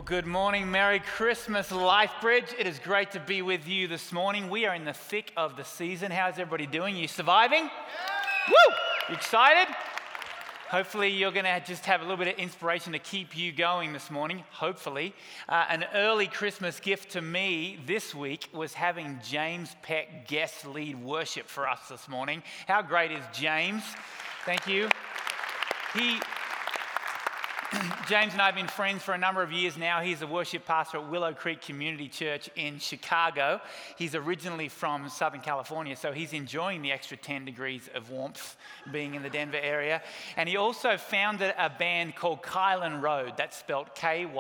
Good morning, Merry Christmas, LifeBridge. It is great to be with you this morning. We are in the thick of the season. How's everybody doing? You surviving? Yeah. Woo! You excited? Hopefully you're going to just have a little bit of inspiration to keep you going this morning, hopefully. An early Christmas gift to me this week was having James Peck guest lead worship for us this morning. How great is James? Thank you. James and I have been friends for a number of years now. He's a worship pastor at Willow Creek Community Church in Chicago. He's originally from Southern California, so he's enjoying the extra 10 degrees of warmth being in the Denver area. And he also founded a band called Kylan Road. That's spelled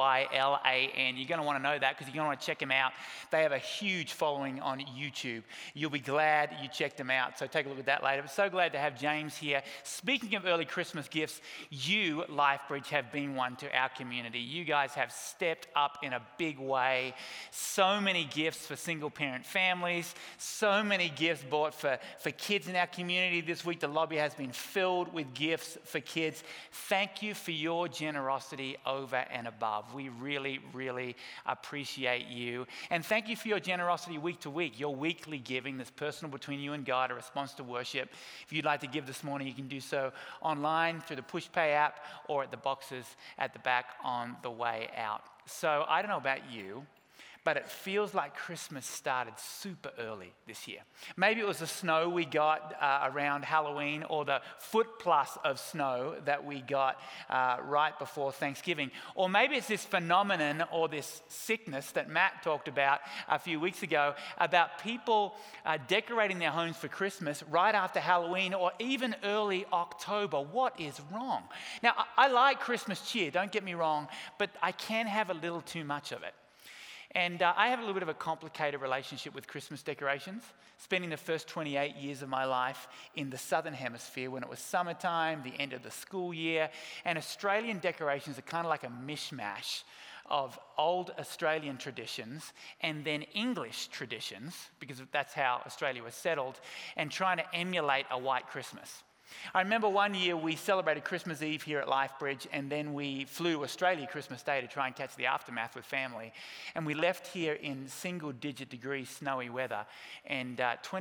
Kylan. You're going to want to know that because you're going to want to check them out. They have a huge following on YouTube. You'll be glad you checked them out, so take a look at that later. But so glad to have James here. Speaking of early Christmas gifts, you, LifeBridge, have been one to our community. You guys have stepped up in a big way. So many gifts for single parent families, so many gifts bought for kids in our community this week. The lobby has been filled with gifts for kids. Thank you for your generosity over and above. We really, really appreciate you. And thank you for your generosity week to week, your weekly giving that's personal between you and God, a response to worship. If you'd like to give this morning, you can do so online through the PushPay app or at the boxes at the back on the way out. So I don't know about you, but it feels like Christmas started super early this year. Maybe it was the snow we got around Halloween, or the foot plus of snow that we got right before Thanksgiving. Or maybe it's this phenomenon or this sickness that Matt talked about a few weeks ago, about people decorating their homes for Christmas right after Halloween or even early October. What is wrong? Now, I like Christmas cheer, don't get me wrong, but I can have a little too much of it. And I have a little bit of a complicated relationship with Christmas decorations, spending the first 28 years of my life in the Southern Hemisphere when it was summertime, the end of the school year, and Australian decorations are kind of like a mishmash of old Australian traditions and then English traditions, because that's how Australia was settled, and trying to emulate a white Christmas. I remember one year we celebrated Christmas Eve here at LifeBridge, and then we flew to Australia Christmas Day to try and catch the aftermath with family. And we left here in single-digit degree snowy weather. And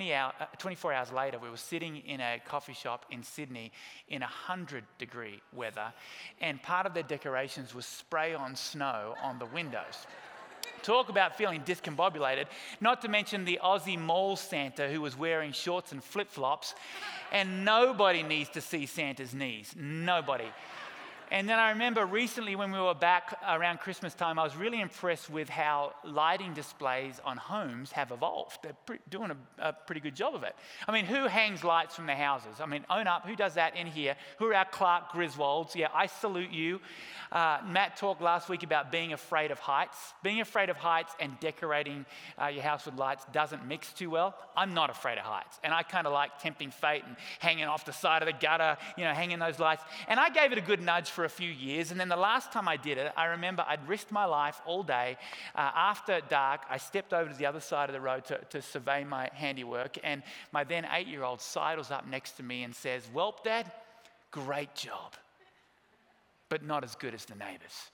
24 hours later, we were sitting in a coffee shop in Sydney in 100-degree weather. And part of their decorations was spray-on snow on the windows. Talk about feeling discombobulated, not to mention the Aussie mall Santa who was wearing shorts and flip-flops, and nobody needs to see Santa's knees, nobody. And then I remember recently when we were back around Christmas time, I was really impressed with how lighting displays on homes have evolved. They're doing a pretty good job of it. I mean, who hangs lights from their houses? I mean, own up, who does that in here? Who are our Clark Griswolds? Yeah, I salute you. Matt talked last week about being afraid of heights. Being afraid of heights and decorating your house with lights doesn't mix too well. I'm not afraid of heights. And I kind of like tempting fate and hanging off the side of the gutter, hanging those lights. And I gave it a good nudge for a few years, and then the last time I did it, I remember I'd risked my life all day. After dark, I stepped over to the other side of the road to survey my handiwork, and my then 8-year-old sidles up next to me and says, "Well, Dad, great job, but not as good as the neighbors."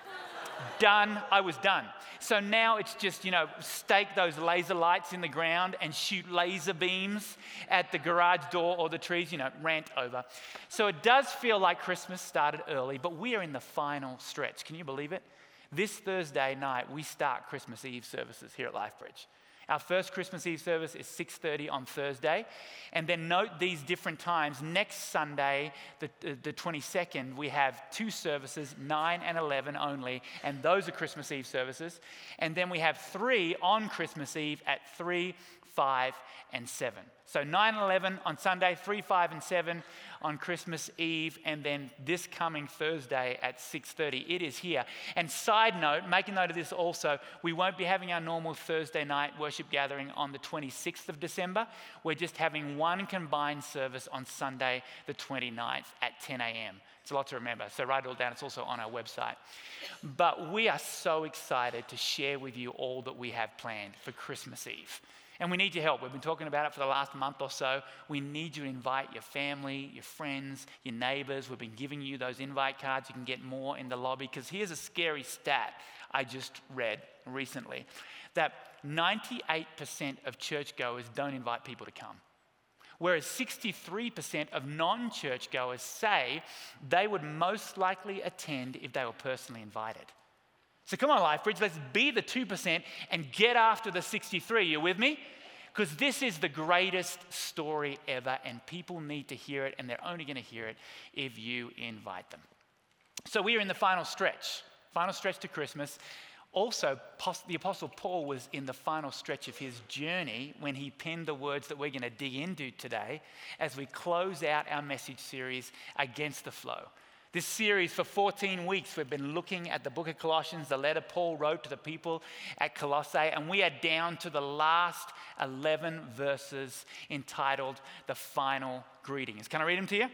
Done. I was done. So now it's just, stake those laser lights in the ground and shoot laser beams at the garage door or the trees, rant over. So it does feel like Christmas started early, but we are in the final stretch. Can you believe it? This Thursday night, we start Christmas Eve services here at LifeBridge. Our first Christmas Eve service is 6:30 on Thursday. And then note these different times. Next Sunday, the 22nd, we have 2 services, 9 and 11 only. And those are Christmas Eve services. And then we have 3 on Christmas Eve at 3, 5, and 7. So 9 and 11 on Sunday, 3, 5, and 7 on Christmas Eve, and then this coming Thursday at 6:30. It is here. And side note, make a note of this also, we won't be having our normal Thursday night worship gathering on the 26th of December. We're just having one combined service on Sunday, the 29th at 10 a.m. It's a lot to remember, so write it all down. It's also on our website. But we are so excited to share with you all that we have planned for Christmas Eve. And we need your help. We've been talking about it for the last month or so. We need you to invite your family, your friends, your neighbors. We've been giving you those invite cards. You can get more in the lobby, because here's a scary stat I just read recently, that 98% of churchgoers don't invite people to come, whereas 63% of non-churchgoers say they would most likely attend if they were personally invited. So come on, LifeBridge, let's be the 2% and get after the 63. You with me? Because this is the greatest story ever, and people need to hear it, and they're only going to hear it if you invite them. So we are in the final stretch to Christmas. Also, the Apostle Paul was in the final stretch of his journey when he penned the words that we're going to dig into today as we close out our message series, Against the Flow. This series for 14 weeks, we've been looking at the book of Colossians, the letter Paul wrote to the people at Colossae, and we are down to the last 11 verses entitled The Final Greetings. Can I read them to you?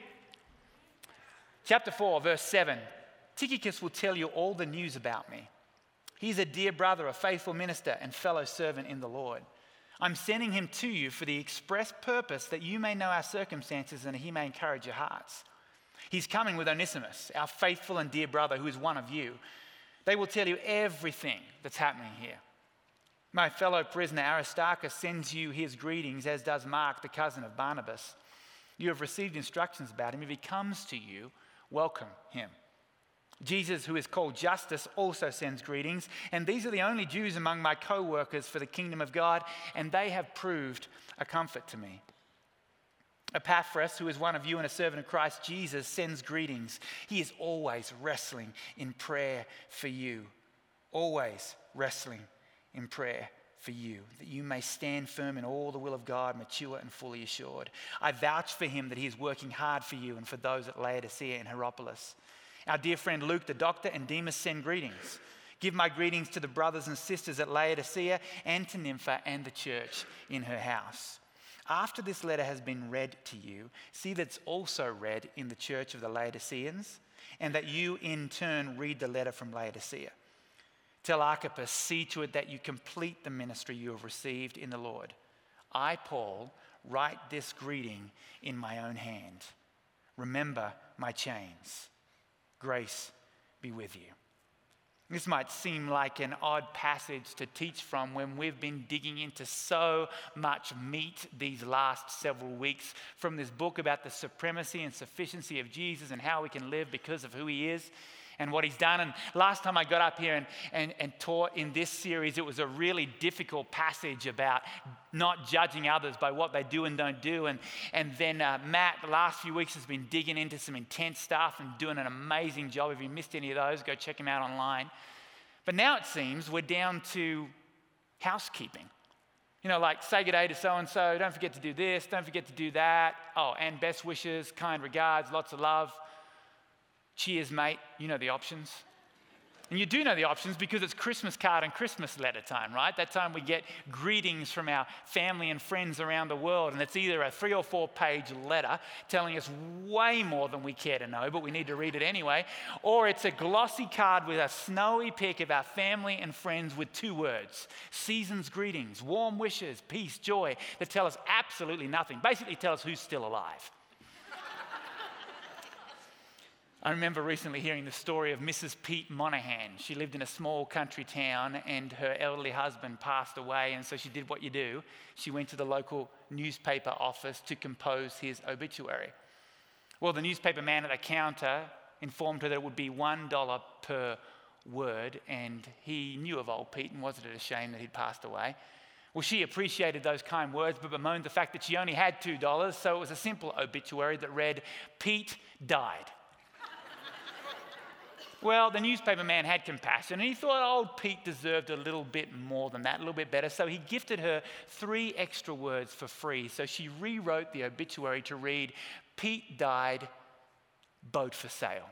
Chapter 4, verse 7. Tychicus will tell you all the news about me. He's a dear brother, a faithful minister, and fellow servant in the Lord. I'm sending him to you for the express purpose that you may know our circumstances and he may encourage your hearts. He's coming with Onesimus, our faithful and dear brother who is one of you. They will tell you everything that's happening here. My fellow prisoner Aristarchus sends you his greetings, as does Mark, the cousin of Barnabas. You have received instructions about him. If he comes to you, welcome him. Jesus, who is called Justus, also sends greetings, and these are the only Jews among my co-workers for the kingdom of God, and they have proved a comfort to me. Epaphras, who is one of you and a servant of Christ Jesus, sends greetings. He is always wrestling in prayer for you. Always wrestling in prayer for you, that you may stand firm in all the will of God, mature and fully assured. I vouch for him that he is working hard for you and for those at Laodicea and Hierapolis. Our dear friend Luke, the doctor, and Demas send greetings. Give my greetings to the brothers and sisters at Laodicea and to Nympha and the church in her house. After this letter has been read to you, see that it's also read in the church of the Laodiceans, and that you in turn read the letter from Laodicea. Tell Archippus, see to it that you complete the ministry you have received in the Lord. I, Paul, write this greeting in my own hand. Remember my chains. Grace be with you. This might seem like an odd passage to teach from when we've been digging into so much meat these last several weeks from this book about the supremacy and sufficiency of Jesus and how we can live because of who he is and what he's done. And last time I got up here and taught in this series, it was a really difficult passage about not judging others by what they do and don't do. And then Matt, the last few weeks, has been digging into some intense stuff and doing an amazing job. If you missed any of those, go check him out online. But now it seems we're down to housekeeping. You know, like say good day to so-and-so, don't forget to do this, don't forget to do that. Oh, and best wishes, kind regards, lots of love. Cheers, mate. You know the options. And you do know the options because it's Christmas card and Christmas letter time, right? That time we get greetings from our family and friends around the world, and it's either a 3 or 4 page letter telling us way more than we care to know, but we need to read it anyway, or it's a glossy card with a snowy pic of our family and friends with 2 words: season's greetings, warm wishes, peace, joy, that tell us absolutely nothing. Basically tell us who's still alive. I remember recently hearing the story of Mrs. Pete Monahan. She lived in a small country town and her elderly husband passed away, and so she did what you do. She went to the local newspaper office to compose his obituary. Well, the newspaper man at the counter informed her that it would be $1 per word, and he knew of old Pete and wasn't it a shame that he'd passed away. Well, she appreciated those kind words but bemoaned the fact that she only had $2, so it was a simple obituary that read, "Pete died." Well, the newspaper man had compassion, and he thought old Pete deserved a little bit more than that, a little bit better, so he gifted her 3 extra words for free. So she rewrote the obituary to read, "Pete died, boat for sale."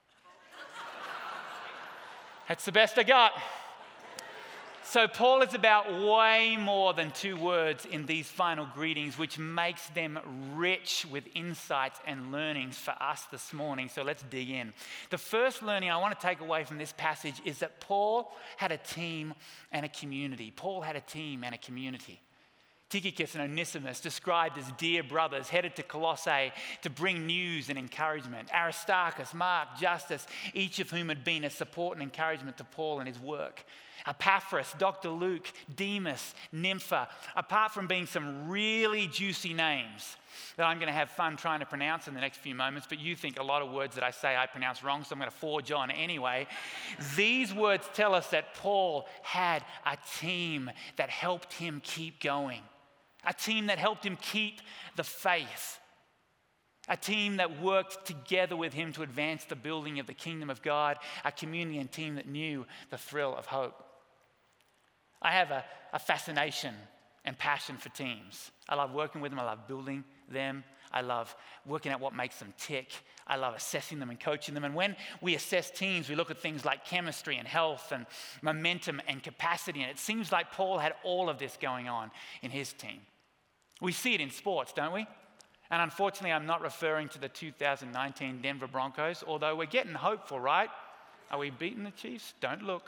That's the best I got. So Paul is about way more than 2 words in these final greetings, which makes them rich with insights and learnings for us this morning. So let's dig in. The first learning I want to take away from this passage is that Paul had a team and a community. Paul had a team and a community. Tychicus and Onesimus, described as dear brothers, headed to Colossae to bring news and encouragement. Aristarchus, Mark, Justus, each of whom had been a support and encouragement to Paul in his work. Epaphras, Dr. Luke, Demas, Nympha, apart from being some really juicy names that I'm going to have fun trying to pronounce in the next few moments, but you think a lot of words that I say I pronounce wrong, so I'm going to forge on anyway. These words tell us that Paul had a team that helped him keep going, a team that helped him keep the faith, a team that worked together with him to advance the building of the kingdom of God, a community and team that knew the thrill of hope. I have a fascination and passion for teams. I love working with them. I love building them. I love working out what makes them tick. I love assessing them and coaching them. And when we assess teams, we look at things like chemistry and health and momentum and capacity. And it seems like Paul had all of this going on in his team. We see it in sports, don't we? And unfortunately, I'm not referring to the 2019 Denver Broncos, although we're getting hopeful, right? Are we beating the Chiefs? Don't look.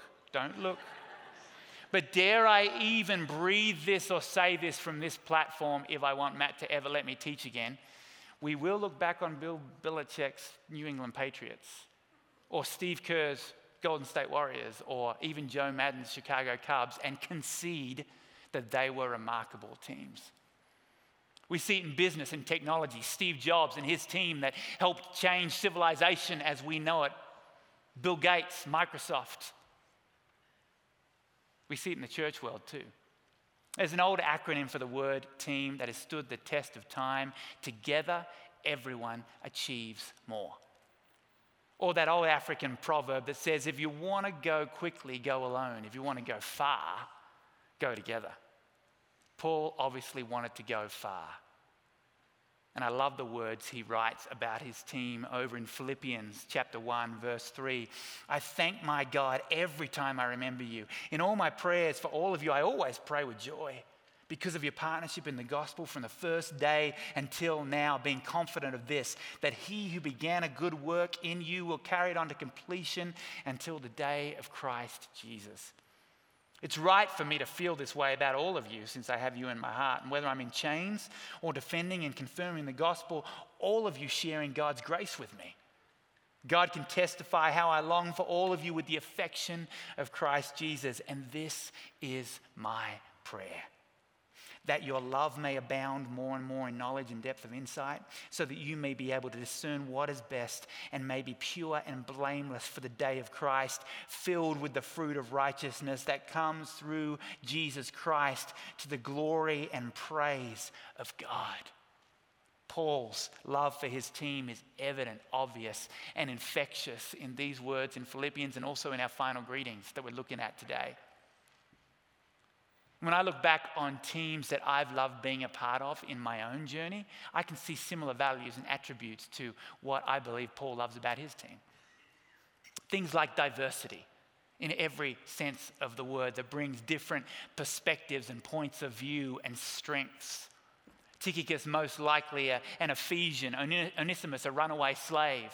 But dare I even breathe this or say this from this platform if I want Matt to ever let me teach again? We will look back on Bill Belichick's New England Patriots, or Steve Kerr's Golden State Warriors, or even Joe Madden's Chicago Cubs and concede that they were remarkable teams. We see it in business and technology. Steve Jobs and his team that helped change civilization as we know it. Bill Gates, Microsoft. We see it in the church world too. There's an old acronym for the word team that has stood the test of time. Together, everyone achieves more. Or that old African proverb that says, if you want to go quickly, go alone. If you want to go far, go together. Paul obviously wanted to go far. And I love the words he writes about his team over in Philippians chapter 1, verse 3. I thank my God every time I remember you. In all my prayers for all of you, I always pray with joy because of your partnership in the gospel from the first day until now, being confident of this, that he who began a good work in you will carry it on to completion until the day of Christ Jesus. It's right for me to feel this way about all of you since I have you in my heart. And whether I'm in chains or defending and confirming the gospel, all of you sharing God's grace with me. God can testify how I long for all of you with the affection of Christ Jesus. And this is my prayer. That your love may abound more and more in knowledge and depth of insight, so that you may be able to discern what is best and may be pure and blameless for the day of Christ, filled with the fruit of righteousness that comes through Jesus Christ to the glory and praise of God. Paul's love for his team is evident, obvious, and infectious in these words in Philippians and also in our final greetings that we're looking at today. When I look back on teams that I've loved being a part of in my own journey, I can see similar values and attributes to what I believe Paul loves about his team. Things like diversity in every sense of the word that brings different perspectives and points of view and strengths. Tychicus, most likely an Ephesian, Onesimus, a runaway slave.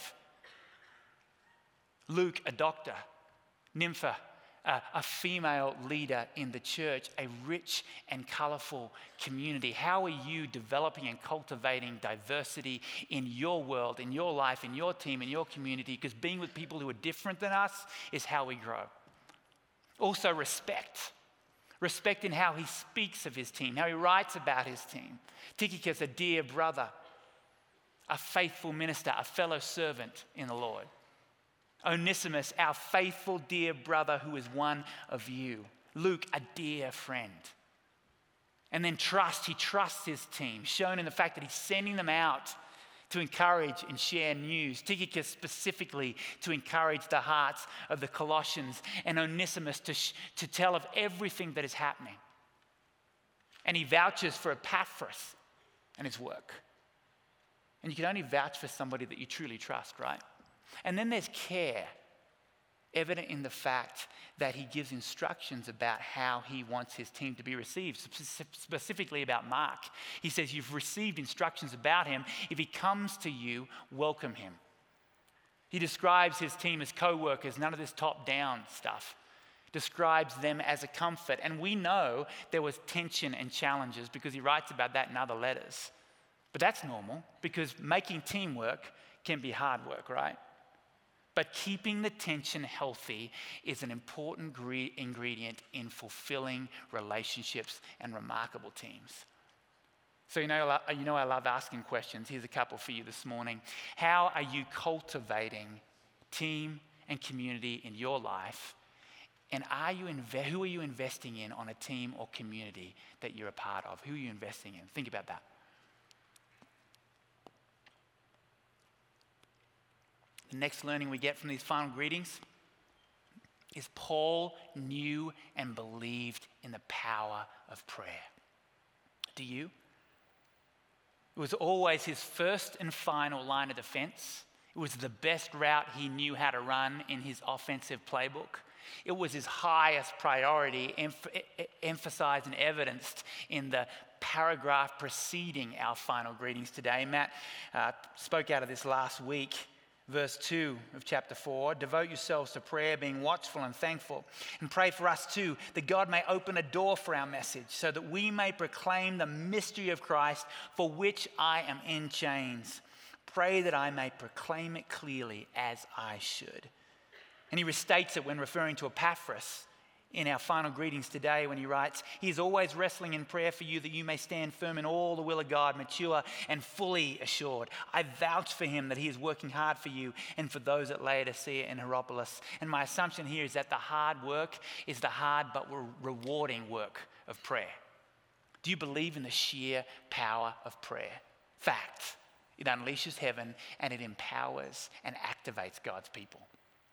Luke, a doctor. Nympha, a female leader in the church, a rich and colorful community. How are you developing and cultivating diversity in your world, in your life, in your team, in your community? Because being with people who are different than us is how we grow. Also respect. Respect in how he speaks of his team, how he writes about his team. Tychicus, a dear brother, a faithful minister, a fellow servant in the Lord. Onesimus, our faithful dear brother who is one of you. Luke, a dear friend. And then trust, he trusts his team, shown in the fact that he's sending them out to encourage and share news. Tychicus specifically to encourage the hearts of the Colossians, and Onesimus to tell of everything that is happening. And he vouches for Epaphras and his work. And you can only vouch for somebody that you truly trust, right? And then there's care, evident in the fact that he gives instructions about how he wants his team to be received, specifically about Mark. He says, you've received instructions about him. If he comes to you, welcome him. He describes his team as co-workers, none of this top-down stuff. describes them as a comfort. And we know there was tension and challenges because he writes about that in other letters. But that's normal because making teamwork can be hard work, right? But keeping the tension healthy is an important ingredient in fulfilling relationships and remarkable teams. So you know I love asking questions. Here's a couple for you this morning. How are you cultivating team and community in your life? And who are you investing in on a team or community that you're a part of? Who are you investing in? Think about that. The next learning we get from these final greetings is Paul knew and believed in the power of prayer. Do you? It was always his first and final line of defense. It was the best route he knew how to run in his offensive playbook. It was his highest priority, emphasized and evidenced in the paragraph preceding our final greetings today. Matt spoke out of this last week. Verse 2 of chapter 4, devote yourselves to prayer, being watchful and thankful. And pray for us too, that God may open a door for our message, so that we may proclaim the mystery of Christ, for which I am in chains. Pray that I may proclaim it clearly as I should. And he restates it when referring to Epaphras in our final greetings today when he writes, he is always wrestling in prayer for you that you may stand firm in all the will of God, mature and fully assured. I vouch for him that he is working hard for you and for those at Laodicea and Hierapolis. And my assumption here is that the hard work is the hard but rewarding work of prayer. Do you believe in the sheer power of prayer? Fact, it unleashes heaven and it empowers and activates God's people.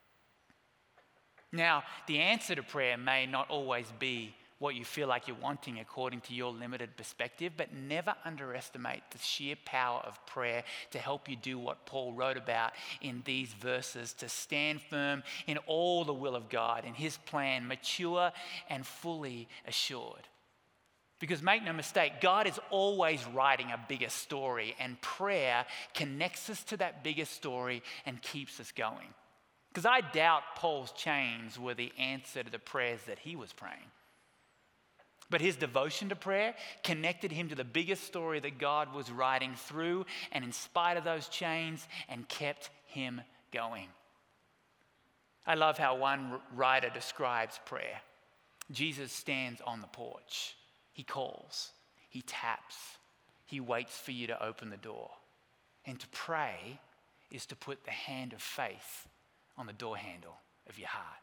Now, the answer to prayer may not always be what you feel like you're wanting according to your limited perspective, but never underestimate the sheer power of prayer to help you do what Paul wrote about in these verses, to stand firm in all the will of God, in his plan, mature and fully assured. Because make no mistake, God is always writing a bigger story, and prayer connects us to that bigger story and keeps us going. Because I doubt Paul's chains were the answer to the prayers that he was praying. But his devotion to prayer connected him to the biggest story that God was writing through and in spite of those chains and kept him going. I love how one writer describes prayer. Jesus stands on the porch. He calls. He taps. He waits for you to open the door. And to pray is to put the hand of faith on the door handle of your heart.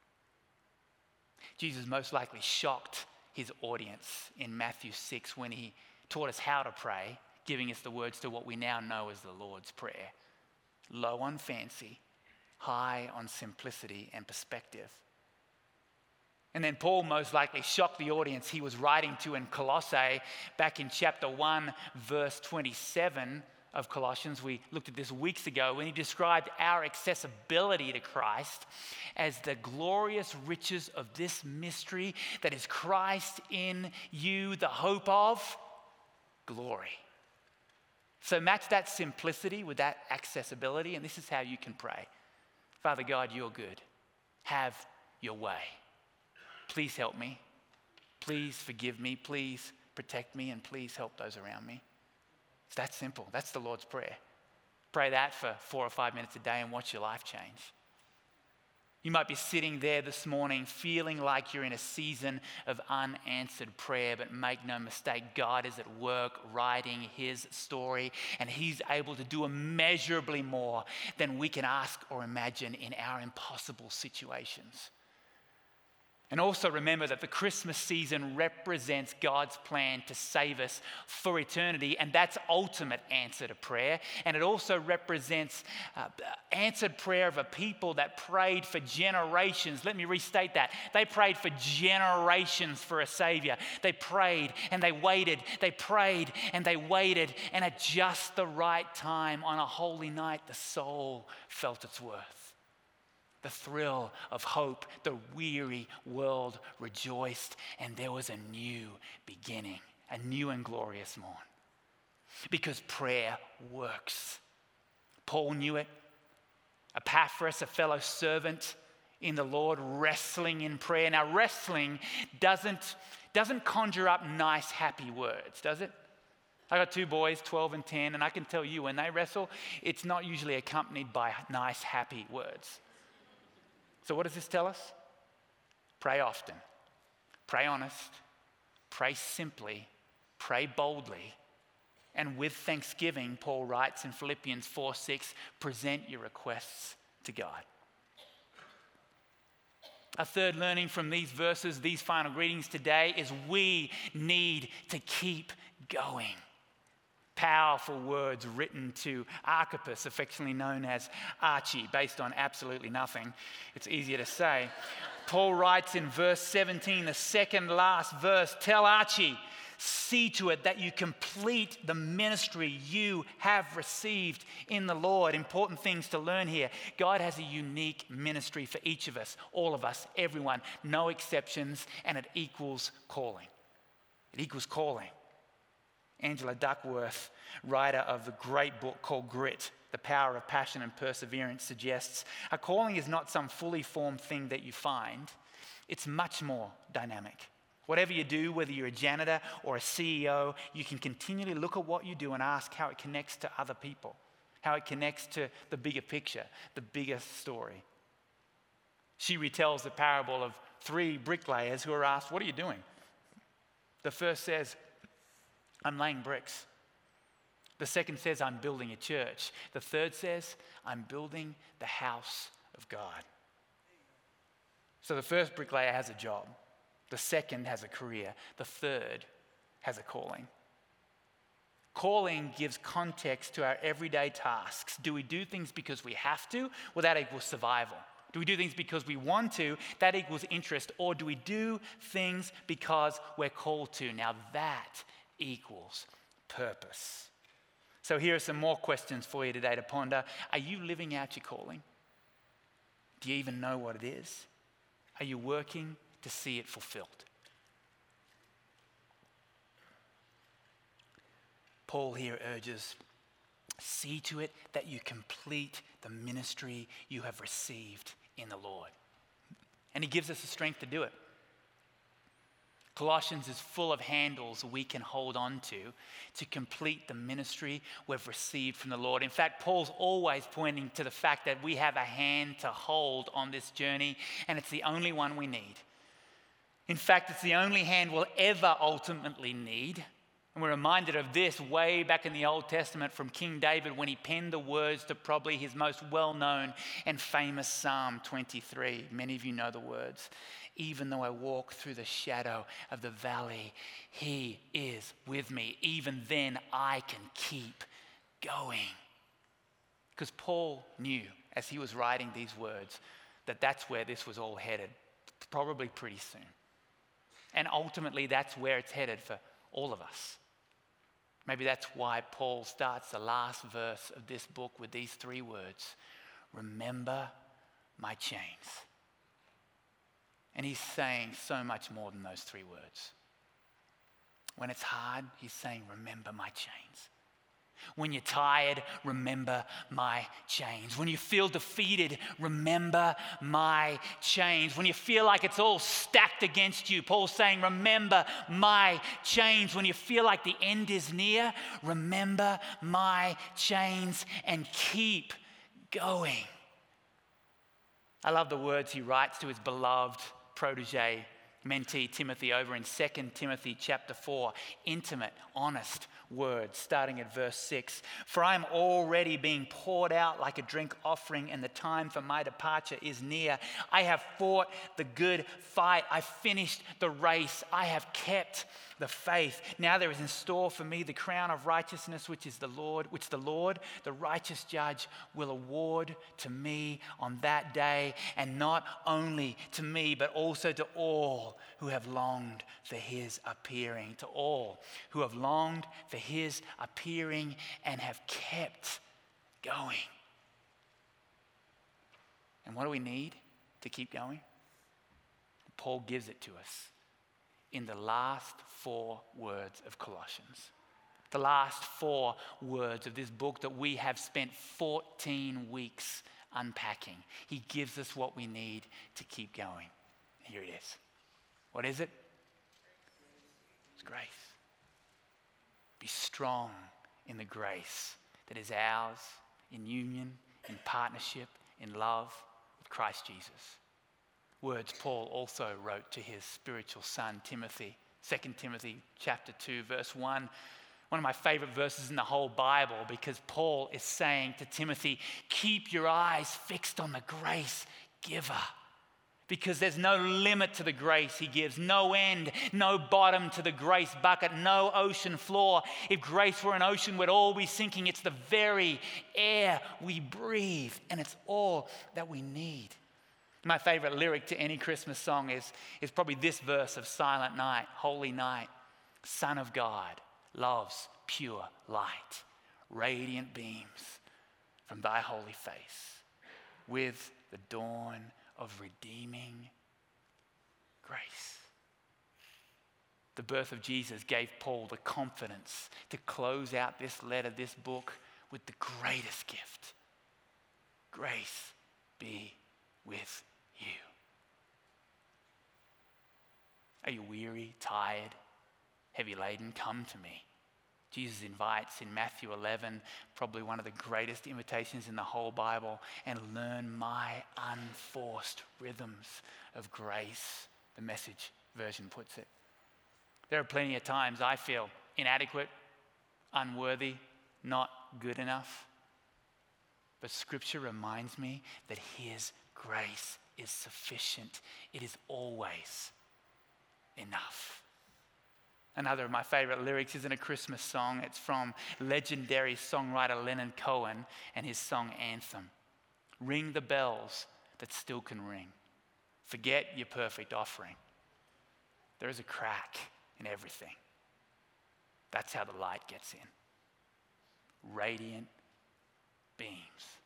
Jesus most likely shocked his audience in Matthew 6 when he taught us how to pray, giving us the words to what we now know as the Lord's Prayer. Low on fancy, high on simplicity and perspective. And then Paul most likely shocked the audience he was writing to in Colossae back in chapter 1, verse 27 of Colossians. We looked at this weeks ago when he described our accessibility to Christ as the glorious riches of this mystery that is Christ in you, the hope of glory. So match that simplicity with that accessibility, and this is how you can pray. Father God, you're good. Have your way. Please help me. Please forgive me. Please protect me, and please help those around me. It's that simple. That's the Lord's Prayer. Pray that for 4 or 5 minutes a day and watch your life change. You might be sitting there this morning feeling like you're in a season of unanswered prayer, but make no mistake, God is at work writing his story, and he's able to do immeasurably more than we can ask or imagine in our impossible situations. And also remember that the Christmas season represents God's plan to save us for eternity, and that's ultimate answer to prayer. And it also represents answered prayer of a people that prayed for generations. Let me restate that. They prayed for generations for a Savior. They prayed and they waited. They prayed and they waited. And at just the right time on a holy night, the soul felt its worth. The thrill of hope, the weary world rejoiced, and there was a new beginning, a new and glorious morn. Because prayer works. Paul knew it. Epaphras, a fellow servant in the Lord, wrestling in prayer. Now, wrestling doesn't conjure up nice, happy words, does it? I got two boys, 12 and 10, and I can tell you when they wrestle, it's not usually accompanied by nice, happy words. So what does this tell us? Pray often, pray honest, pray simply, pray boldly, and with thanksgiving, Paul writes in Philippians 4:6, present your requests to God. A third learning from these verses, these final greetings today, is we need to keep going. Powerful words written to Archippus, affectionately known as Archie, based on absolutely nothing. It's easier to say. Paul writes in verse 17, the second last verse, tell Archie, see to it that you complete the ministry you have received in the Lord. Important things to learn here. God has a unique ministry for each of us, all of us, everyone, no exceptions, and it equals calling. It equals calling. Angela Duckworth, writer of the great book called Grit, The Power of Passion and Perseverance, suggests a calling is not some fully formed thing that you find. It's much more dynamic. Whatever you do, whether you're a janitor or a CEO, you can continually look at what you do and ask how it connects to other people, how it connects to the bigger picture, the bigger story. She retells the parable of 3 bricklayers who are asked, what are you doing? The first says, I'm laying bricks. The second says, I'm building a church. The third says, I'm building the house of God. So the first bricklayer has a job. The second has a career. The third has a calling. Calling gives context to our everyday tasks. Do we do things because we have to? Well, that equals survival. Do we do things because we want to? That equals interest. Or do we do things because we're called to? Now that equals purpose. So here are some more questions for you today to ponder. Are you living out your calling? Do you even know what it is? Are you working to see it fulfilled? Paul here urges, see to it that you complete the ministry you have received in the Lord. And he gives us the strength to do it. Colossians is full of handles we can hold on to complete the ministry we've received from the Lord. In fact, Paul's always pointing to the fact that we have a hand to hold on this journey, and it's the only one we need. In fact, it's the only hand we'll ever ultimately need. And we're reminded of this way back in the Old Testament from King David when he penned the words to probably his most well-known and famous Psalm 23. Many of you know the words. Even though I walk through the shadow of the valley, he is with me. Even then I can keep going. Because Paul knew as he was writing these words that that's where this was all headed, probably pretty soon. And ultimately that's where it's headed for all of us. Maybe that's why Paul starts the last verse of this book with these 3 words, remember my chains. And he's saying so much more than those 3 words. When it's hard, he's saying, remember my chains. When you're tired, remember my chains. When you feel defeated, remember my chains. When you feel like it's all stacked against you, Paul's saying, remember my chains. When you feel like the end is near, remember my chains and keep going. I love the words he writes to his beloved protege, mentee Timothy over in 2 Timothy chapter 4. Intimate, honest words, starting at verse 6. For I am already being poured out like a drink offering, and the time for my departure is near. I have fought the good fight. I finished the race. I have kept the faith. Now there is in store for me the crown of righteousness, which the Lord, the righteous judge, will award to me on that day, and not only to me, but also to all who have longed for his appearing. To all who have longed for his appearing and have kept going. And what do we need to keep going? Paul gives it to us in the last 4 words of Colossians. The last 4 words of this book that we have spent 14 weeks unpacking. He gives us what we need to keep going. Here it is. What is it? It's grace. Be strong in the grace that is ours in union, in partnership, in love with Christ Jesus. Words Paul also wrote to his spiritual son Timothy. 2 Timothy chapter 2 verse 1. One of my favorite verses in the whole Bible, because Paul is saying to Timothy, keep your eyes fixed on the grace giver. Because there's no limit to the grace he gives, no end, no bottom to the grace bucket, no ocean floor. If grace were an ocean, we'd all be sinking. It's the very air we breathe, and it's all that we need. My favorite lyric to any Christmas song is probably this verse of Silent Night, Holy Night. Son of God loves pure light, radiant beams from thy holy face, with the dawn of redeeming grace. The birth of Jesus gave Paul the confidence to close out this letter, this book, with the greatest gift. Grace be with you. Are you weary, tired, heavy laden? Come to me. Jesus invites in Matthew 11, probably one of the greatest invitations in the whole Bible, and learn my unforced rhythms of grace, the Message version puts it. There are plenty of times I feel inadequate, unworthy, not good enough. But Scripture reminds me that His grace is sufficient. It is always enough. Another of my favorite lyrics isn't a Christmas song. It's from legendary songwriter Leonard Cohen and his song Anthem. Ring the bells that still can ring. Forget your perfect offering. There is a crack in everything. That's how the light gets in. Radiant beams.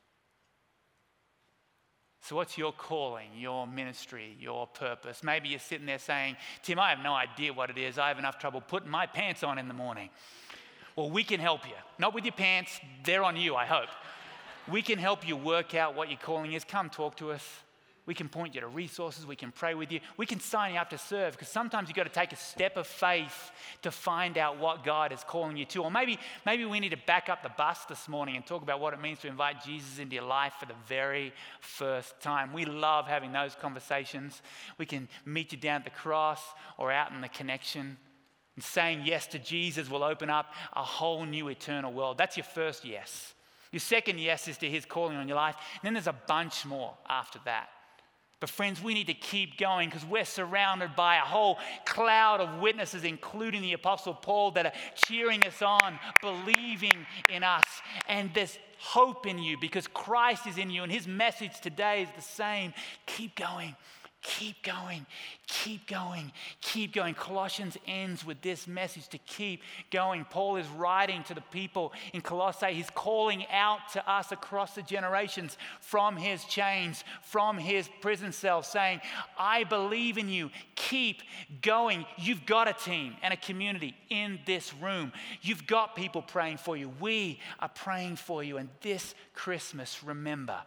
So what's your calling, your ministry, your purpose? Maybe you're sitting there saying, Tim, I have no idea what it is. I have enough trouble putting my pants on in the morning. Well, we can help you. Not with your pants. They're on you, I hope. We can help you work out what your calling is. Come talk to us. We can point you to resources. We can pray with you. We can sign you up to serve, because sometimes you've got to take a step of faith to find out what God is calling you to. Or maybe we need to back up the bus this morning and talk about what it means to invite Jesus into your life for the very first time. We love having those conversations. We can meet you down at the cross or out in the connection. And saying yes to Jesus will open up a whole new eternal world. That's your first yes. Your second yes is to His calling on your life. And then there's a bunch more after that. But friends, we need to keep going, because we're surrounded by a whole cloud of witnesses, including the Apostle Paul, that are cheering us on, believing in us. And there's hope in you because Christ is in you, and His message today is the same. Keep going. Keep going, keep going, keep going. Colossians ends with this message to keep going. Paul is writing to the people in Colossae. He's calling out to us across the generations from his chains, from his prison cell, saying, I believe in you. Keep going. You've got a team and a community in this room. You've got people praying for you. We are praying for you. And this Christmas, remember,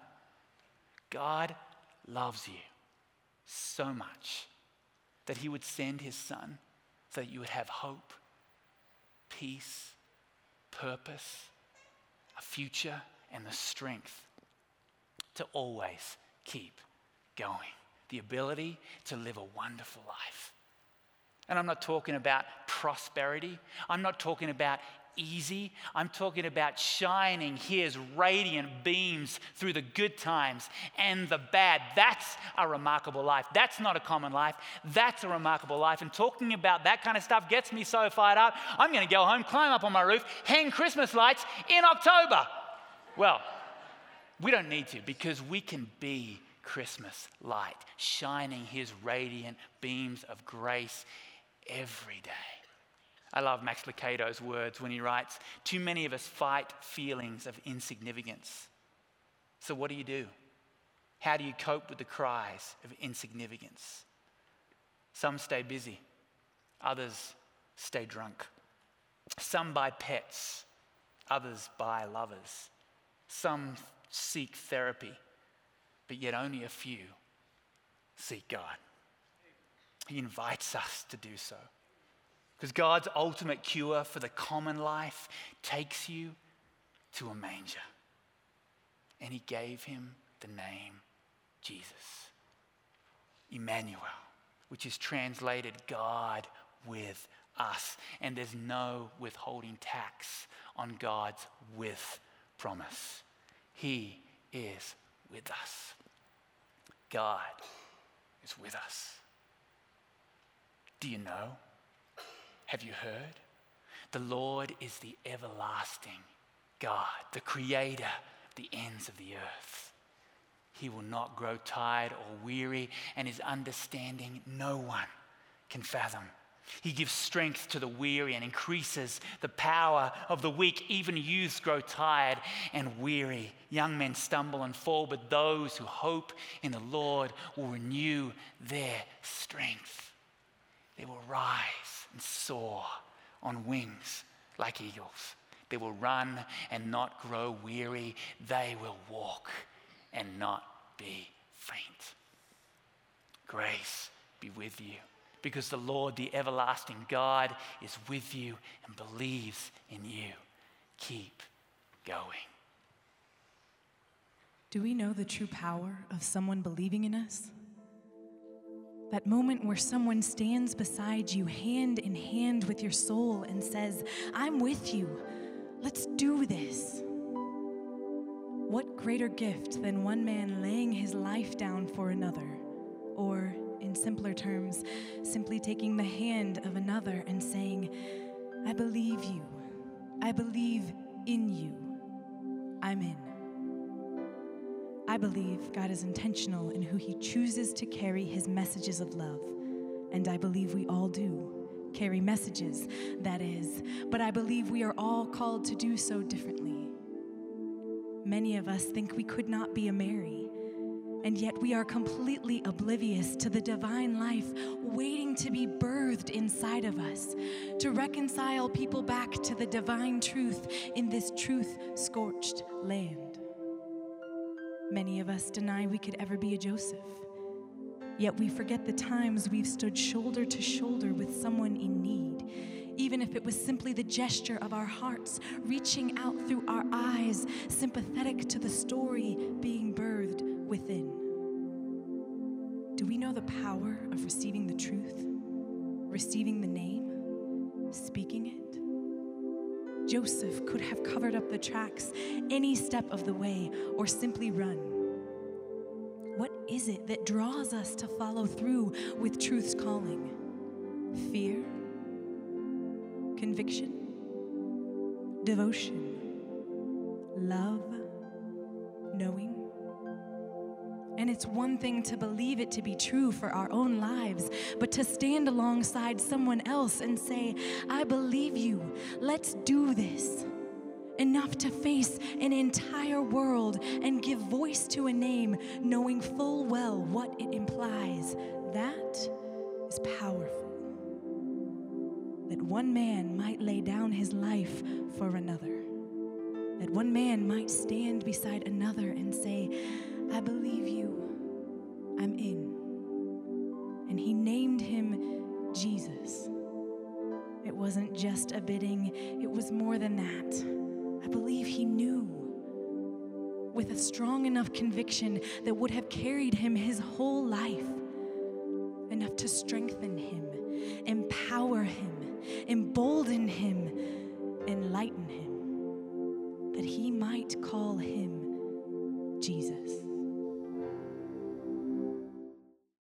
God loves you so much that He would send His Son so that you would have hope, peace, purpose, a future, and the strength to always keep going. The ability to live a wonderful life. And I'm not talking about prosperity. I'm not talking about easy. I'm talking about shining His radiant beams through the good times and the bad. That's a remarkable life. That's not a common life. That's a remarkable life. And talking about that kind of stuff gets me so fired up. I'm going to go home, climb up on my roof, hang Christmas lights in October. Well, we don't need to, because we can be Christmas light, shining His radiant beams of grace every day. I love Max Lucado's words when he writes, too many of us fight feelings of insignificance. So what do? How do you cope with the cries of insignificance? Some stay busy. Others stay drunk. Some buy pets. Others buy lovers. Some seek therapy. but yet only a few seek God. He invites us to do so. Because God's ultimate cure for the common life takes you to a manger. And he gave him the name Jesus. Emmanuel, which is translated God with us. And there's no withholding tax on God's with promise. He is with us. God is with us. Do you know? Have you heard? The Lord is the everlasting God, the creator of the ends of the earth. He will not grow tired or weary, and his understanding no one can fathom. He gives strength to the weary and increases the power of the weak. Even youths grow tired and weary. Young men stumble and fall, but those who hope in the Lord will renew their strength. They will rise and soar on wings like eagles. They will run and not grow weary. They will walk and not be faint. Grace be with you, because the Lord, the everlasting God, is with you and believes in you. Keep going. Do we know the true power of someone believing in us? That moment where someone stands beside you, hand in hand with your soul, and says, I'm with you. Let's do this. What greater gift than one man laying his life down for another? Or, in simpler terms, simply taking the hand of another and saying, I believe you. I believe in you. I'm in. I believe God is intentional in who he chooses to carry his messages of love. And I believe we all do carry messages, that is. But I believe we are all called to do so differently. Many of us think we could not be a Mary, and yet we are completely oblivious to the divine life waiting to be birthed inside of us, to reconcile people back to the divine truth in this truth-scorched land. Many of us deny we could ever be a Joseph, yet we forget the times we've stood shoulder to shoulder with someone in need, even if it was simply the gesture of our hearts reaching out through our eyes, sympathetic to the story being birthed within. Do we know the power of receiving the truth, receiving the name, speaking it? Joseph could have covered up the tracks any step of the way or simply run. What is it that draws us to follow through with truth's calling? Fear? Conviction? Devotion? Love? Knowing? And it's one thing to believe it to be true for our own lives, but to stand alongside someone else and say, I believe you, let's do this. Enough to face an entire world and give voice to a name, knowing full well what it implies. That is powerful. That one man might lay down his life for another. That one man might stand beside another and say, I believe you, I'm in. And he named him Jesus. It wasn't just a bidding, it was more than that. I believe he knew, with a strong enough conviction that would have carried him his whole life, enough to strengthen him, empower him, embolden him, enlighten him, that he might call him Jesus.